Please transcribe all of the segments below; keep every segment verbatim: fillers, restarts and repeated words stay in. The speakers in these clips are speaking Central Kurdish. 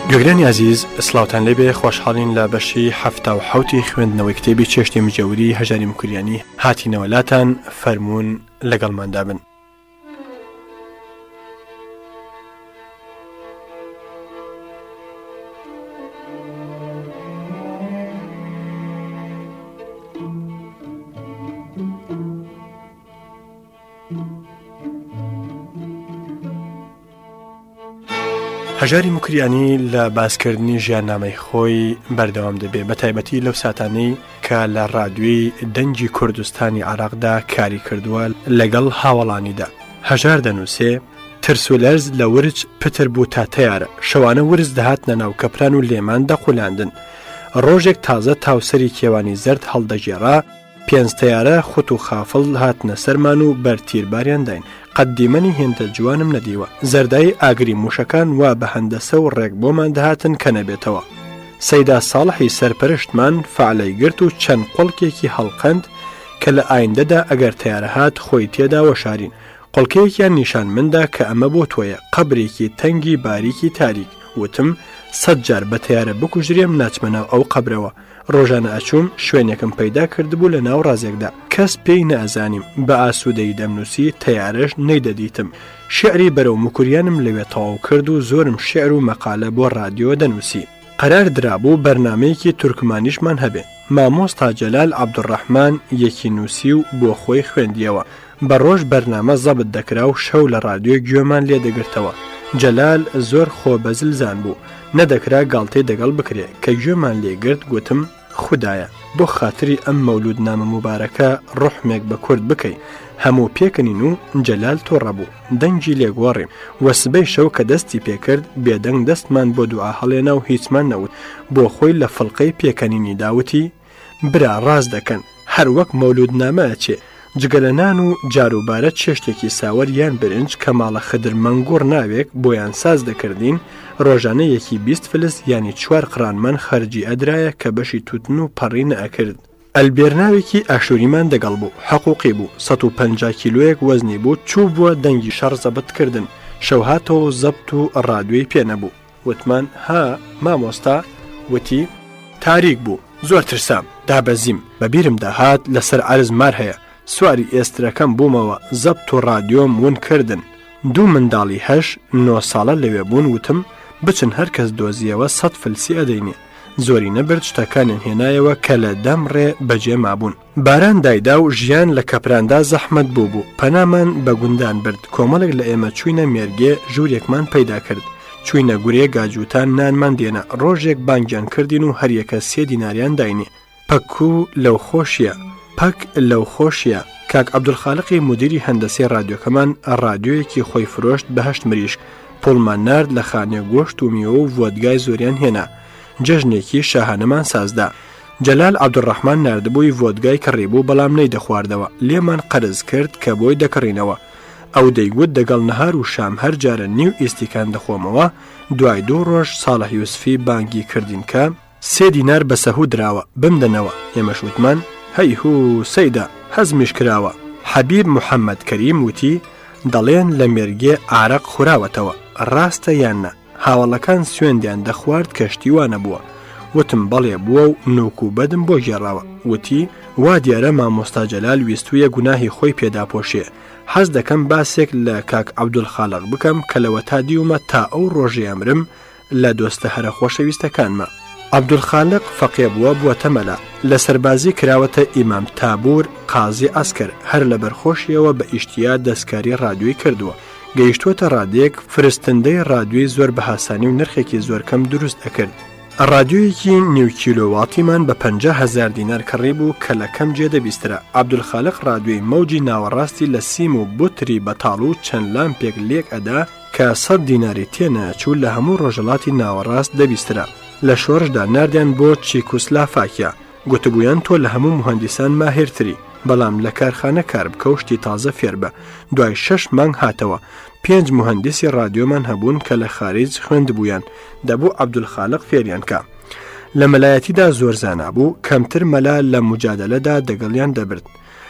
گوێگرانی عزیز سلااوتان لێبێ خۆشحاڵین لە بەشی هەفتە و حەوتی خوێندنەوەی کتێبی چێشتی مجەوری هەژاری مکوریانی هاتینەوەلاتان فەرموون لەگەڵماندا بن. هەژاری مکریانی لە باسکردنی ژیاننامەی خۆی بەردەوام دەبێت بە تایبەتی لەو ساتانەی کە لە ڕادیۆی دەنگی کوردستانی عێراقدا کاری کردووە لەگەڵ هاوڵانیدا. هەژار دەنووسێ ترس و لەرز لە ورج پتر بوو تا تەیارە، شەوانە ورز دەهاتنە ناو کەپران و لێمان دەقولاندن. ڕۆژێک تازە تاوسەری کێوانی زەرد هەڵدەژێڕا، پێنج تەیارە خوت و خافڵ هاتنە سەرمان و بەرتیرباریان داین. قەدیمەنی هێندە جوانم نەدیوە، زەردایی ئاگری موشەکان وا بە هەندەسە و ڕێک بۆمان دەهاتن کە نەبێتەوە. سەیدا ساڵحی سەرپەرشتمان فعلەی گرت و چەند قوڵکێکی هەڵقەند کە لە ئایندەدا ئەگەر تیارە هات خۆی تێدا وەشارین. قوڵکەیەکیان نیشان مندا کە ئەمە بۆ تۆیە، قەبرێکی تەنگی باریکی تاریک. وتم سەد جار بە تیارە بکوژرێم ناچمە ناو ئەو قەبرەوە. ڕۆژانە ئەچووم شوێنێکم پەیدا کردبوو لە ناو ڕازێکدا، کەس پێی نەئەزانیم، بە ئاسوودەی دەمنووسی تەیارەش نەیدەدیتم. شعری بەرەو مکوریانم لەوێ تەواو کرد و زۆرم شعر و مەقالە بۆ ڕادیۆ دەنووسی. قەرار درابوو بەرنامەیەکی تورکمانیشمان هەبێ. مامۆستا جەلال عەبدوڕەحمان یەکی نووسی و بۆ خۆی خوێندیەوە. بە ڕۆژ بەرنامە زەبت دەکرا و شەو لە ڕادیۆ گوێمان لێ دەگرتەوە. جەلال زۆر خۆبەزلزان بوو، نەدەکرا گاڵتەی دەگەڵ بکرێ کە گوێمان لێگرت. گوتم خودایە بۆ خاتری ئەم مەولودنامە موبارەکە ڕوحمێک بە کورد بکەی. هەموو پێکەنین و جەلال تۆڕە بوو، دەنگی لێگوەڕیم. وەسبەی شەو کە دەستی پێکرد بێدەنگ دەستمان بۆ دوعا هەڵێنا و هیچمان نەوت. بۆ خۆی لە فڵقەی پێکەنینی داوتی برا ڕاز دەکەن، هەر وەک مەولودنامە ئەچێ. جگەلەنان و جاروبارە چێشتێکی ساوەر یان برنج کە ماڵە خدر مەنگوڕ ناوێک بۆیان ساز دەکردین. ڕۆژانە یەکی بیست فلس ینی چوار قڕانمان خەرجی ئەدرایە کە بەشی توتن و پەڕی نەئەکرد. ئەلبێرناوێکی ئاشوریمان دەگەڵ بوو، حەقوقی بوو، سەد و پەنجا کیلۆیەک وەزنی بوو، چوو بووە دەنگی شەڕ زەبتکردن. شەو هاتەوە زەبت و ڕادیۆی پێ نەبوو. وتمان ها مامۆستا؟ وتی تاریک بوو، زۆر ترسام، دابەزیم، بەبیرم داهات لەسەر عەرز مار هەیە. سواری ئێسترەکەم بوومەوە، زەبت و ڕادیۆم ون کردن. دوو منداڵی هەش نۆ ساڵە لەوێ بوون. وتم بچن هەرکەس دۆزیەوە سەد فلسی ئەدەینێ. زۆری نەبرد، شتەکانیان هێنایەوە کە لە دەم ڕێ بەجێ مابوون. باران دایدا و ژیان لە کەپراندا زەحمەت بوو بوو. پەنامان بە گوندان برد. کۆمەڵێک لە ئێمە چوینە مێرگێ، ژوورێکمان پەیدا کرد. چوینە گورێ گاجووتان نانمان دێنە. ڕۆژێک بانگیان کردین و هەریەکە سێ دیناریان داینێ. پەک و لەو خۆشیە، پەک لەو خۆشیە. کاک عەبدولخالقی مدیری هەندەسەی ڕادیۆکەمان ڕادیۆیەکی خۆی فرۆشت بەهەشت مریشک. پۆڵمان نارد لە خانێ گۆشت و میوە و ڤۆدگای زۆریان هێنا. جەژنێکی شاهانەمان سازدا. جەلال عەبدوڕەحمان ناردبووی ڤۆدگای کڕیبوو، بەڵام نەی دەخواردەوە. لێمان قەرز کرد کە بۆی دەکڕینەوە. ئەو دەیگوت دەگەڵ نەهار و شام هەر جارە نیو ئیسیکان دەخۆمەوە. دوای دوو ڕۆژ ساڵح یوسفی بانگی کردین کە سێ دینار بە سەهوو دراوە، بمدەنەوە. ئێمەش وتمان هەیهوو سەیدا، هەزمیش کراوە. حەبیب محەممەد کەریم وتی دەڵێن لە مێرگێ ئارەق خوراوەتەوە، ڕاستە یان نە؟ هاوڵەکان سوێندیان دەخوارد کەشتیوانە بووە. وتم بەڵێ بووە و نوک و بەدم بۆ گێڕاوە. وتی وا دیارە مامۆستا جەلال ویستویە گوناهی خۆی پێداپۆشێ. حەز دەکەم باسێک لە کاک عەبدولخالق بکەم کە لەوە تا دیومە تا ئەو ڕۆژەی ئەمرم لە دۆستە هەرە خۆشەویستەکانمە. عەبدولخالق فەقێ بووە بووەتە مەلا، لە سەربازی کراوەتە ئیمام تابور قازی ئەسکەر. هەر لە بەرخۆشیەوە بە ئیشتیا دەستکاری ڕادیۆی کردووە. گەیشتووەتە ڕادیۆیەک، فرستندەی ڕادیۆی زۆر بە هاسانی و نرخێکی زۆر کەم دروست ئەکرد. ڕادیۆیەکی نیو کیلۆواتیمان بە پەنجا هەزار دینار کڕی بوو کە لە کەم جێ دەبیسترا. عەبدولخالق ڕادیۆی مەوجی ناوەڕاستی لە سیم و بوتری بەتاڵ و چەند لامپێک لێک ئەدا کە سەد دیناری تێنەچوو لە هەموو ڕۆژەڵاتی ناوەڕاست دەبیسترا. لە شۆڕشدا ناردیان بۆ چیکوسلافاکیا. گوتبوویان تۆ لە هەموو مهندسان ماهرتری، بەڵام لە کارخانە کار بکە و شتی تازە فێر بە. دوای شەش مانگ هاتەوە. پێنج مهندسی ڕادیۆمان هەبوون کە لە خارج خوێندبوویان، دەبوو عەبدولخالق فێریان کە. لە مەلایەتیدا زۆر زانا بوو، کەمتر مەلا لە مجادلەدا دەگەڵیان دەبرد.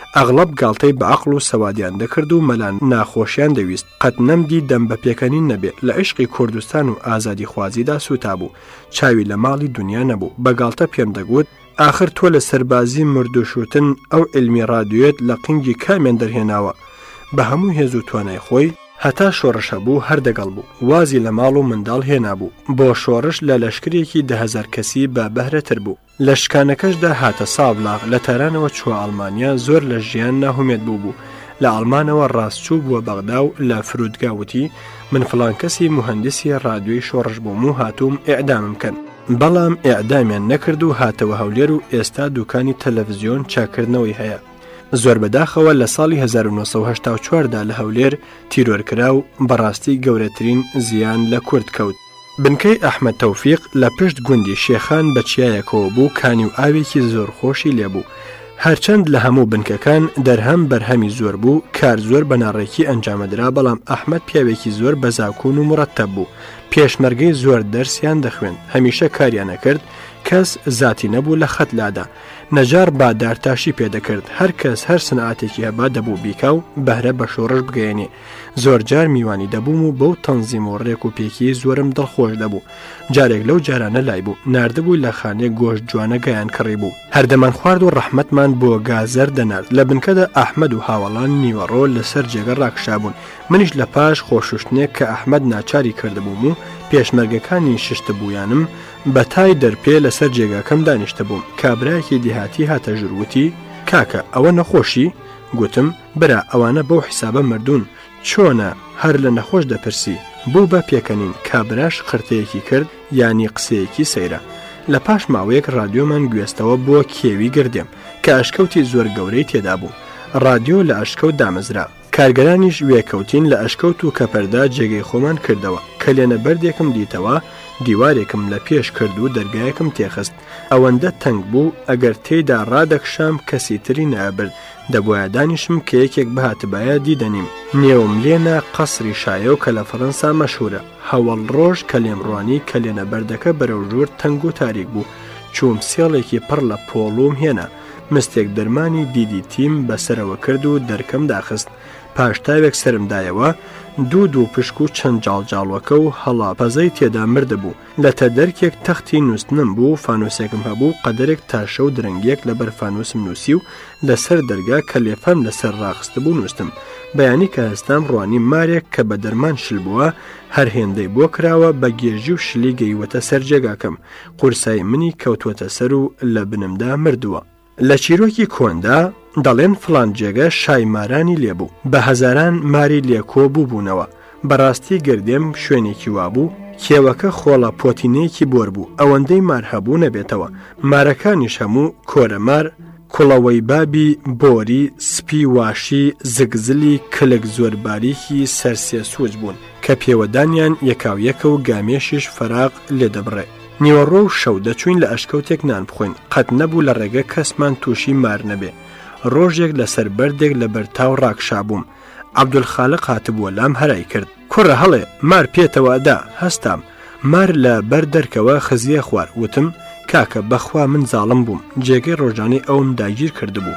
ئەغڵب گاڵتەی بە عەقڵ و سەوادیان دەکرد و مەلان ناخۆشیان دەویست قەت نەمدی دەم بە پێکەنین نەبێت لە عشقی کوردستان و ئازادی خوازیدا سوتا بوو چاوی لە ماڵی دنیا نەبوو بە گاڵتە پێم دەگوت ئاخر تۆ لە سەربازی مردوشوتن ئەو علمی ڕادیۆت لە قینگی کامیان دەرهێناوە بە هەموو هێز و توانای خۆی هەتا شۆڕشە بوو هەردەگەڵ بوو وازی لە ماڵ و منداڵ هێنابوو بۆ شۆڕش لە لەشکرێکی دەهەزار کەسی بە بەهرەتر بوو لە شکانەکەشدا هاتە سابلاغ لە تەرانەوە چوە ئەڵمانیا زۆر لە ژیان ناهومێت بوو بوو لە ئەڵمانەوە ڕاستچوو بووە بەغدا و لە فرودگاوتی من فلان کەسی مهندسی ڕادیۆی شۆڕش بووم و هاتووم ئێعدامم کەن بەڵام ئێعدامیان نەکرد و هاتەوە هەولێر و ئێستا دوکانی تەلەڤیزیۆن چاکردنەوەی هەیە زۆر بەداخەوە لە ساڵی هەزار و نۆ سەد و هەشتا و چواردا لە هەولێر تیرۆرکرا و بەڕاستی گەورەترین زیان لە کورد کەوت بنکەی ئەحمەد تەوفیق لە پشت گوندی شێخان بە چیایەکەوە بوو کانی و ئاوێکی زۆر خۆشی لێبوو هەرچەند لە هەموو بنکەکان دەرهەم بەرهەمی زۆر بوو کار زۆر بەناڕێکی ئەنجامەدرا بەڵام ئەحمەد پیاوێکی زۆر بەزاکوون و مڕەتەب بوو پێشمەرگەی زۆر دەرسیان دەخوێن هەمیشە کاریانە کرد کەس زاتی نەبوو لە خەتلادا نەجار بادارتاشی پێدەکرد هەر کەس هەر سنعاتێکی هەبا دەبوو بیکا و بەهرە بە شۆڕش بگەێنێ زۆر جار میوانی دەبووم و بەو تەنزیم و ڕێک و پێکی زۆرم دڵخۆش دەبوو جارێک لەو جارانە لای بوو ناردبوو لە خانێک گۆشت جوانە گەیان کڕی بوو هەردەمان خوارد و ڕەحمەتمان بۆ گازەر دەنارد لە بنکەدا ئەحمەد و هاوڵان نیوەڕۆ لەسەر جێگە ڕاکشابوون منیش لە پاش خۆشوشتنێک کە ئەحمەد ناچاری کردبووم و پێشمەرگەکانی ششتە بوویانم بە تای دەرپێ لەسەر جێگاکەم دانیشتە بووم کابراایەکی دیهاتی هاتە ژوروتی کاکە ئەوە نەخۆشی گوتم برا ئەوانە بەو حیسابە مردوون چۆنە هەر لە نەخۆش دەپرسی بوو بە پێکەنین کابراش قرتەیەکی کرد ینی قسەیەکی سەیرە لە پاش ماوەیەک ڕادیۆمان گوێستەوە بۆ کێوی گردێم کە ئەشکەوتی زۆر گەورەی تێدا بوو ڕادیۆ لە ئەشکەوت دامەزرا کارگەرانیش وێکەوتین لە ئەشکەوت و کەپەردا جێگەی خۆمان کردەوە کە لێنە بەردێکم دیتەوە دیوارێکم لە پێش کرد و دەرگایەکم تێخست ئەوەندە تەنگ بوو ئەگەر تێیدا ڕادەکشام کەسی تری نابرد دەبواە دانیشم کە یەکێک بەهاتبایە دیدەنیم نێوم لێنە قەسری شایە و کە لە فەڕەنسا مەشهورە هەوڵ ڕۆژ کە لێمڕوانی کە لێنە بەردەکە بەرەو ژوور تەنگ و تاریک بوو چووم سێڵێکی پڕ لە پۆڵوم هێنا مستێک دەرمانی دیدی تیم بەسەرەوە کرد و دەرکەم داخست پاشتاوێک سرمدایەوە دوو دوو پشک و چەند جاڵجاڵوەکە و هەڵاپەزەی تێدا مردەبوو لە تەدەرکێک تەختی نووسنم بوو فانوسێکم هەبوو قەدەرێک تاشە و درەنگیەک لەبەر فانوسم نووسی و لەسەر دەرگا کە لێفەم لەسەر ڕاخستە بوو نووسم بەیانی کە هەستام ڕوانی مارێک کە بە دەرمان شل بووە هەر هێندەی بۆ کراوە بە گێژی و شلی گەیوەتە سەر جێگاکەم قورسای منی کەوتوەتە سەر و لە بنمدا مردووە لە چیرۆکی کۆندا دەڵێن فلان جێگە شای مارانی لێبوو بە هەزاران ماری لێکۆ بوو بوونەوە بەڕاستی گردێم شوێنێکی وابوو کێوەکە خۆڵە پۆتینەیەکی بۆر بوو ئەوەندەی مار هەبوو نەبێتەوە مارەکانیش هەموو کۆرەمار کوڵەوەی بابی بۆری سپی واشی زگزلی کلک زۆر باریکی سەرسێ سووج بوون کە پێوەدانیان یەکاویەکە و گامێشیش فەراق لێدەبڕێ نیوەڕۆ و شەو دەچوین لە ئەشکەوتێک نان بخۆین قەت نەبوو لە ڕێگە کەسمان تووشی مار نەبێ ڕۆژێک لەسەر بەردێک لە بەرتاو ڕاکشابووم عەبدولخالق هاتبووە لام هەرای کرد کوڕە هەڵێ مار پێتەوەدا هەستام مار لە بەر دەرکەوە خزیە خوار وتم کاکە بەخوا من زاڵم بووم جێگەی ڕۆژانەی ئەوم داگیر کردبوو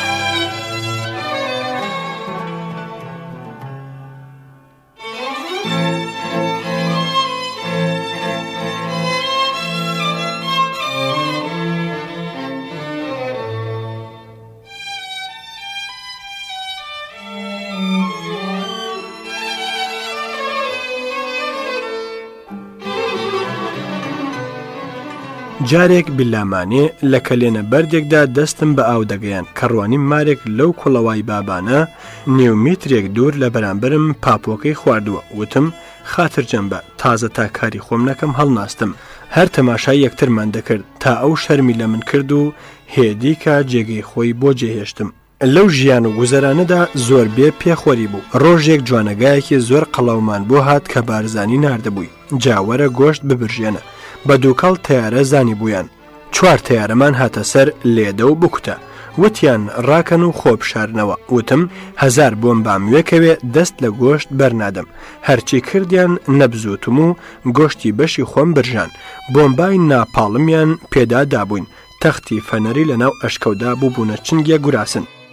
جارێک بلامانێ لە کەلێنە بەردێکدا دەستم بە ئاو دەگەیان کەڕوانی مارێک لەو کوڵەوای بابانە نیومیترێک دوور لە بەرامبرم پاپۆکەی خواردووە وتم خاتر جەمبە تازە تا کاری خۆم نەکەم هەڵناستم هەر تەماشای یەکترمان دەکرد تا ئەو شەرمی لە من کرد و هێدی کا جێگەی خۆی بۆ جێهێشتم لەو ژیان و گوزەرانەدا زۆر بێ پێخۆری بوو ڕۆژێک جوانەگایەکی زۆر قەڵاومان بۆ هات کە بارزانی ناردەبووی جاوەرە گۆشت ببرژێنە بە دووکەڵ تیارە زانی بوویان چوار تیارەمان هاتە سەر لێدە و بکوتە وتیان ڕاکەن و خۆبشارنەوە وتم هەزار بۆمباموێکەوێ دەست لە گۆشت بەرنادەم هەرچی کردیان نەبزوتم و گۆشتی بەشی خۆم برژان بۆمبای ناپاڵمیان پێدا دابووین تەختی فەنەری لەناو ئەشکەودا بوو بوونە چنگە گوراسن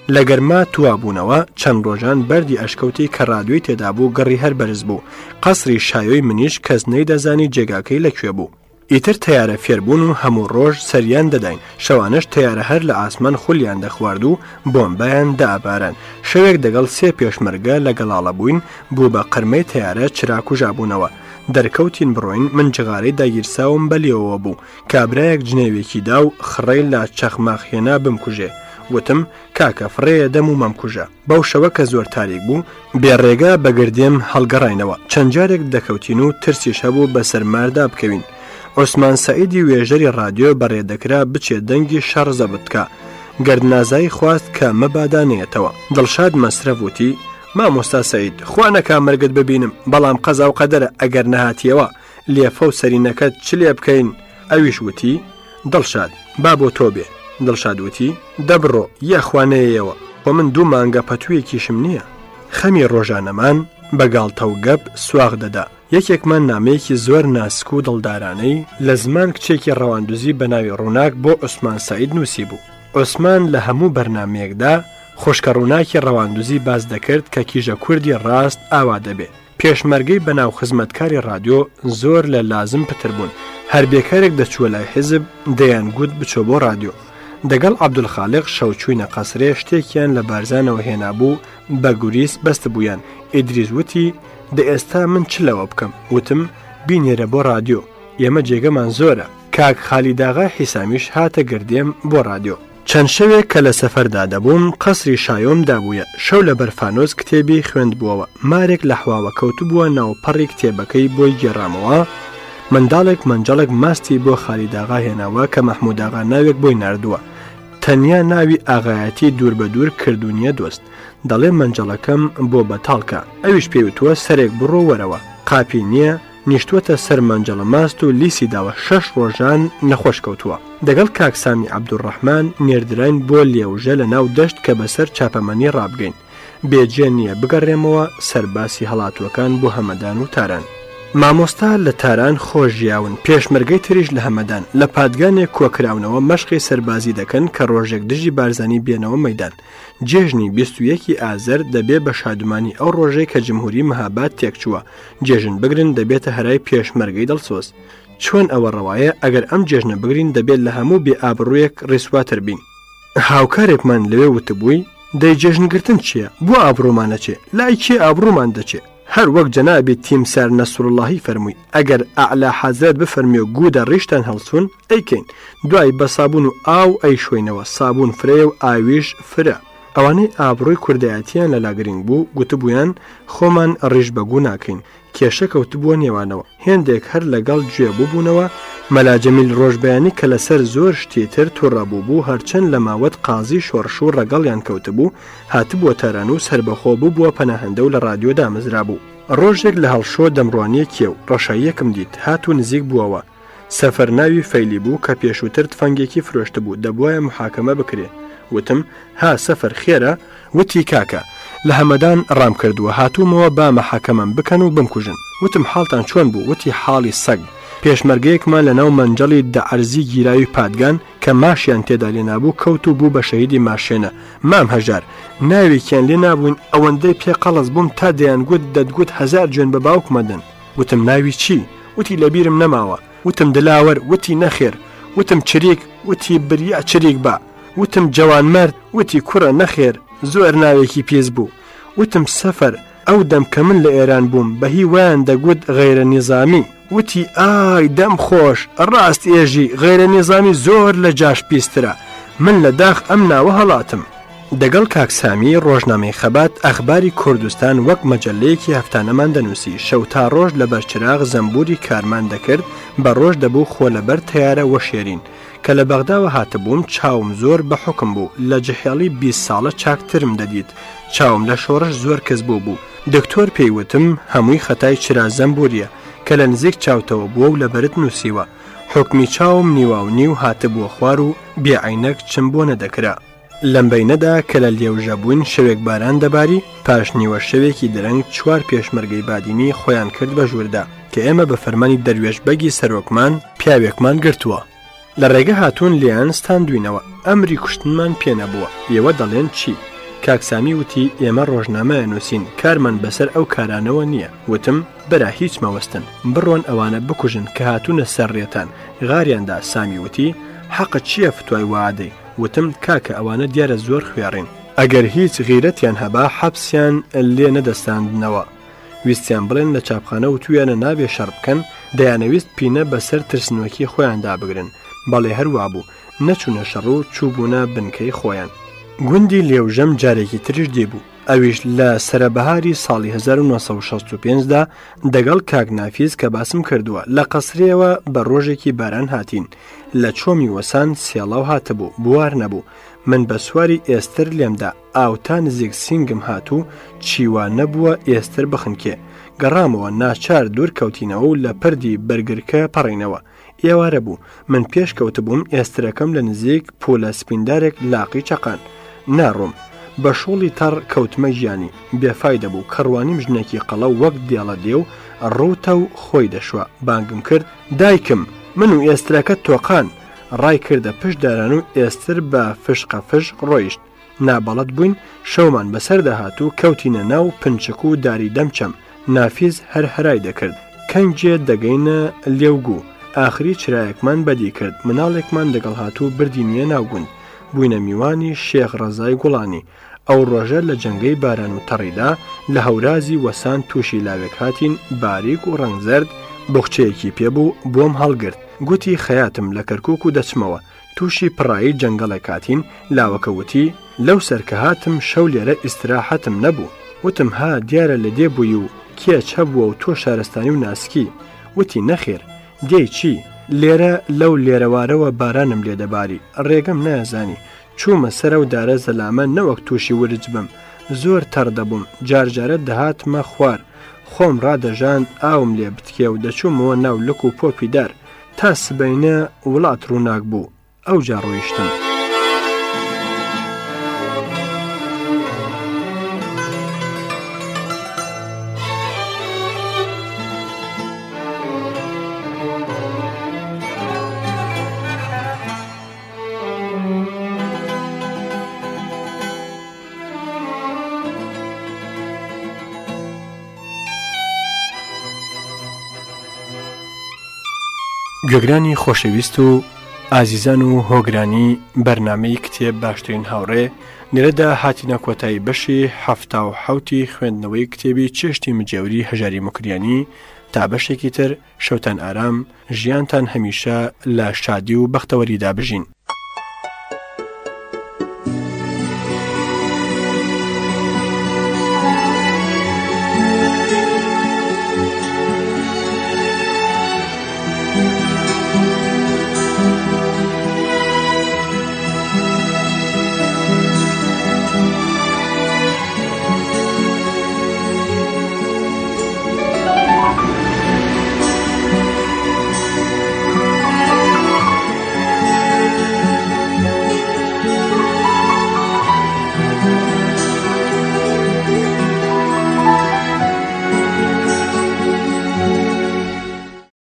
لە گەرما توابوونەوە چەند ڕۆژان بەردی ئەشکەوتی کە ڕادوی تێدا بوو گەڕی هەر بەرز بوو قەسری شایۆی منیش کەس نەیدەزانی جێگاکەی لەکوێ بوو ئیتر تەیارە فێربوون و هەموو ڕۆژ سەریان دەداین شەوانش تەیارە هەر لە ئاسمان خولیان دەخوارد و بۆمبایان داباران شەوێک دەگەڵ سێ پێشمەرگە لە گەڵاڵە بووین بوو بە قرمەی تەیارە چراکوژابوونەوە دەرکەوتین بڕۆین من جغارەی داگیرساوم بەلێەوە بوو کابرایەک جنێوێکی دا و خڕەی لە چەخماخێنا بمکوژێ وتم کاکە فڕەیە دەم و مەمکوژە بەو شەوە کە زۆر تاریک بوو بێڕێگە بەگردێم هەڵگەڕاینەوە چەند جارێک دەکەوتین و ترسیش هەبوو بە سەرماردا بکەوین عوسمان سەعیدی وێژەری رادیۆ بەڕێدەکرا بچێت دەنگی شەڕ زەبت بکە گەردنازایی خواست کە مەبادانێتەوە دڵشاد مەسرەف وتی مامۆستا سەعید خوا نەکا مەرگت ببینم بەڵام قەزا و قەدەرە ئەگەر نەهاتیەوە لێفە و سەرینەکەت چ لێ بکەین ئەویش وتی دڵشاد با بۆ تۆ بێ دڵشاد وتی دەبڕۆ یەخوانەیەوە بۆ من دوو مانگە پەتوویەکیشم نییە خەمی ڕۆژانەمان بەگاڵتە و گەب سواغ دەدا یەکێکمان نامەیەکی زۆر ناسک و دڵدارانەی لە زمان کچێکی ڕەواندوزی بە ناوی ڕووناک بۆ عوسمان سەعید نووسی بوو عوسمان لە هەموو بەرنمەیەکدا خۆشکە ڕووناکی ڕەواندوزی باز دەکرد کە کیژە کوردی ڕاست ئاوا دەبێ پێشمەرگەی بەناو خزمەتکاری رادیۆ زۆر لە لازم پتر بوون هەر بێکارێک دەچووە لای حیزب دەیان گوت بچۆ بۆ رادیۆ دەگەڵ عەبدولخالق شەوچووینە قەسرێ شتێکیان لە بارزانەوە هێنابوو بە گوریس بەست بوویان ئیدریس وتی دە ئێستا من چ لەوە بکەم وتم بینێرە بۆ رادیۆ ئێمە جێگەمان زۆرە کاک خالیداغا حیسامیش هاتە گردێم بۆ رادیۆ چەند شەوێک کە لە سەفەردا دەبووم قەسری شایۆم دابوویە شەو لە بەرفانۆز کتێبی خوێند بووەوە مارێک لە حواوە کەوتو بووە ناوپەڕی کتێبەکەی بۆی گێڕامەوە منداڵێک منجەڵێک ماستی بۆ خالیداغا هێناوە کە مەحمووداغا ناوێک بۆی ناردووە تەنیا ناوی ئاغایەتی دوور بە دوور کردوونیە دۆست دەڵێ منجەڵەکەم بۆ بەتاڵکە ئەویش پێوتووە سەرێک بڕۆ وەرەوە قاپی نییە نیشتووەتە سەر منجەڵە ماست و لیسی داوە شەش ڕۆژان نەخۆش کەوتووە دەگەڵ کاکسامی عەبدوڕەحمان نێردراین بۆ لێوژە لە ناو دەشت کە بەسەر چاپەمەنی ڕابگەین بێجێ نییە بگەڕێمەوە سەرباسی هەڵاتوەکان بۆ هەمەدان و تاران مامۆستا لە تاران خۆشیاون پێشمەرگەی تریش لە هەمەدان لە پادگانێک کۆکراونەوە مەشقی سەربازی دەکەن کە ڕۆژێک دژی بارزانی بێنەوە مەیدان جێژنی بیست و یەکی ئازەر دەبێ بە شادومانی ئەو ڕۆژەی کە جمهوری مەهاباد تێکچووە جێژن بگرن دەبێتە هەرای پێشمەرگەی دڵسۆز چۆن ئەوە ڕەوایە ئەگەر ئەم جێژنە بگرین دەبێت لە هەموو بێ ئابڕوویەک ڕێسواتر بین هاوکارێکمان لەوێ وتبووی دەی جێژنگرتن چییە بۆ ئابڕۆمانەچێ لای کێ ئابڕوومان دەچێت هەر وەک جەنابی تیمسار نەسروڵڵاهی فەرمووی ئەگەر ئەعلا حەزرەت بفەرمی و گوودە ڕیشتان هەڵسون ئەیکەین دوای بە سابوون و ئاو ئەی شوێنەوە سابوون فرێ و ئاویش فرە ئەوانەی ئابڕۆی کوردایەتیان لەلا گرنگ بوو گوتبوویان خۆمان ڕیش بەگو ناکەین کێشە کەوتبووە نێوانەوە هێندێک هەر لەگەڵ گوێ بووبوونەوە مەلاجەمیل ڕۆژبیانی کە لەسەر زۆر شتێتر تووڕەبوو بوو هەرچەند لە ماوەت قازی شۆڕش و ڕەگەڵیان کەوتبوو هاتبووە تەران و سربەخۆ بوو بووە پەناهەندە و لە رادیۆ دامەزرا بوو ڕۆژێک لە هەڵشۆ دەمڕوانیە کێو ڕەشاییەکم دیت هاتو نزیک بووەوە سەفەر ناوی فەیلی بوو کە پێشووتر تفەنگێکی فرۆشت بوو دەبوایە محاکەمە بکرێ وتم ها سەفەر خێرە وتی کاکە لە هەمەدان ڕام کردووە هاتوومەوە با مەحاکەمەم بکەن و بمکوژن وتم حاڵتان چۆن بوو وتی حاڵی سەگ پێشمەرگەیەکمان لە ناو منجەڵی دەعەرزی گیراوی پادگان کە ماشیان تێدا لێ نابوو کەوت و بوو بە شەهیدی ماشێنە مام هەژار ناوێکیان لێ نابووین ئەوەندەی پێ قەڵس بووم تا دەیانگوت دەتگوت هەزار جوێن بە باوکمەدن وتم ناوی چی وتی لەبیرم نەماوە وتم دلاوەر وتی نەخێر وتم چریک وتی بریا چریک با وتم جوانمەرد وتی کوڕە نەخێر زۆر ناوێکی پێز بوو وتم سەفەر ئەو دەم کە من لە ئێران بووم بە هی وایان دەگوت غەیرە نیزامی وتی ئای دەم خۆش ڕاست ئێژی غەیرە نیزامی زۆر لە جاش پیسترە من لە داخ ئەم ناوە هەڵاتم دەگەڵ کاکسامی ڕۆژنامەی خەبات ئەخباری کوردستان وەک مەجەلەیەکی هەفتانەمان دەنووسی شەو تا ڕۆژ لە بەرچراغ زەمبوری کارمان دەکرد بە ڕۆژ دەبوو خۆ لەبەر تەیارە وەشێرین کە لە بەغداوە هاتبووم چاوم زۆر بە حکم بوو لە جەهێڵی بیست ساڵە چاکترم دەدیت چاوم لە شۆڕش زۆر کەس بوو بوو دکتۆر پێیوتم هەمووی خەتای چرا زەمبوریە کە لە نزیک چاوتەوە بووە و لەبەرت نووسیوە حکمی چاوم نیواونی و هاتبووە خوار و بێعینەک چم بۆ نەدەکرا لەمبەینەدا کە لە لێوژە بووین شەوێک باران دەباری پاش نیوە شەوێکی درەنگ چوار پێشمەرگەی بادینی خۆیان کرد بە ژووردا کە ئێمە بە فەرمانی دەروێش بەگی سەرۆکمان پیاوێکمان گرتووە لە ڕێگە هاتوون لیان ستاندوینەوە ئەمری کوشتنمان پێ نەبووە ئێوە دەڵێن چی کاکسامی وتی ئێمە ڕۆژنامە نووسین کارمان بەسەر ئەو کارانەوە نییە. وتم برا هیچ مەوەستن بڕۆن ئەوانە بکوژن کە هاتوونە سەرڕێتان. غاریاندا سامی وتی حەقە چییە فتوای وعدەی؟ وتم کاکە ئەوانە دیارە زۆر خوێڕین، ئەگەر هیچ غیرەتیان هەبا حەبسیان لێ نەدەستاندنەوە. ویستیان بڵێن لە چاپخانە و تویانە نابێ شەڕ بکەن، دەیانەویست پینە بەسەر ترسنوەکی خۆیاندا بگرن. بەڵێ هەروە بوو نەچوونە شەڕ و چووبوونە بنکەی خۆیان. گوندی لێوژەم جارێکی تریش دێبوو، ئەویش لە سەربەهاری ساڵی هەزار و نۆ سەد و شەست و پێنج دا دەگەڵ کاک نافیز کە باسم کردووە لە قەسرەوە بە ڕۆژێکی باران هاتین. لە چۆمی وەسان سێڵاو هاتەبوو، بوار نەبوو. من بە سواری ئێستر لێمدا ئاوتا نزیک سینگم هاتوو، چیوان نەبووە ئێستر بخنکێ. گەڕامەوە ناچار دوور کەوتینەوە و لە پردی بەرگرکە پەڕینەوە. ئێوارە بوو من پێش کەوتبووم ئێسترەکەم لە نزیک پۆلە سپیندارێک لاقی چەقان. ناڕۆم بە شۆڵی تەڕ کەوتمە ژیانی بێفای دەبوو. کەڕوانیم ژنێکی قەڵە وەک دێڵە دێو ڕوتە و خۆی دەشوە. بانگم کرد دایکم من و ئێسترەکە تۆقان. ڕای کردە پشت داران و ئێستر بە فشقە فشق ڕۆیشت. نابەڵەت بووین شەومان بەسەر دەهات و کەوتینە ناو پنچک و داری دەمچەم. نافیز هەر هەرای دەکرد کەنجێ دەگەینە لێوگو. ئاخری چرایەکمان بەدی کرد. مناڵێکمان دەگەڵ هاتوو بردینیە ناوگوند. بووینە میوانی شێخ ڕەزای گوڵانی. ئەو ڕۆژە لە جەنگەی باران و تەڕیدا لە هەورازی وەسان تووشی لاوێک هاتین باریک و ڕەنگزەرد. بۆخچەیەکی پێبوو بۆم هەڵگرت. گوتی خەیاتم لە کەرکووک و دەچمەوە. تووشی پڕایی جەنگەڵێک هاتین. لاوەکەوتی لەو سەرکە هاتم شەو لێرە ئیستراحەتم نەبوو. وتم ها دیارە لە دێ بووی و کێچ هەبووە و تۆ شارستانی و ناسکی. وتی نەخێر دێی چی؟ لێرە لەو لێرەوارەوە بارانم لێ دەباری، ڕێگەم نایزانی. چوومە سەرە و دارە زەلامە نەوەک تووشی ورج بم. زۆر تەڕ دەبووم، جارجارە دەهاتمە خوار. خۆم ڕادەژاند ئاوم لێ بتکێ و دەچوومەوە ناو لک و پۆپی دار تا سبەینە وڵات ڕووناک بوو. ئەو جا ڕۆیشتم. گوێگرانی خۆشەویست و ئازیزان و هۆگرانی بەرنامەی کتێب باشترین هاوڕێ لێرەدا هاتینە کۆتایی بەشی هەفتا و حەوتی خوێندنەوەی کتێبی چێشتی مجێوری هەژاری مکریانی. تا بەشێکی تر شەوتان ئارام، ژیانتان هەمیشە لە شادی و بەختەوەریدا بژین.